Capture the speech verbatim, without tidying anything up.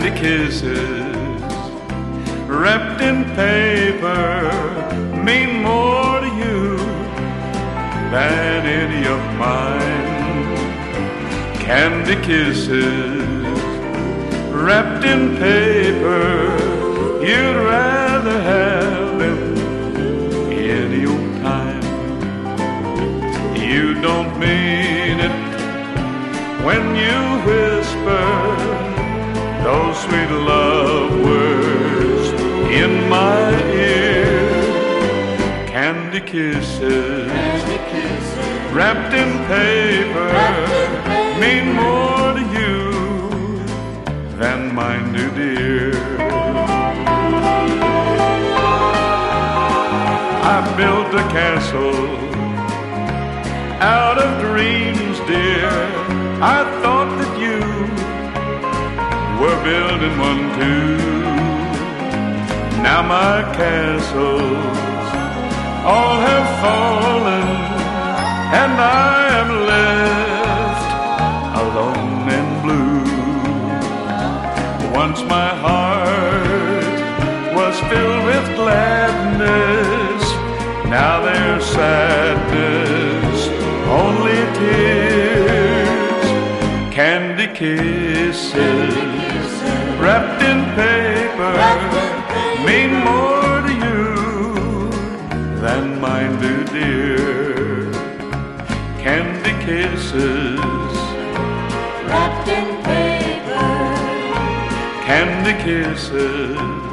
candy kisses wrapped in paper mean more to you than any of mine. Candy kisses wrapped in paper, you'd rather have them any old time. You don't mean it when you whisper those sweet love words in my ear. Candy kisses, Candy kisses wrapped in paper, wrapped in paper mean more to you than mine do, dear. I built a castle out of dreams, dear. I thought that you were building one too. Now my castles all have fallen, and I am left alone and blue. Once my heart was filled with gladness, now there's sadness, only tears. Candy kisses wrapped in paper mean more to you than mine do, dear. Candy kisses wrapped in paper, candy kisses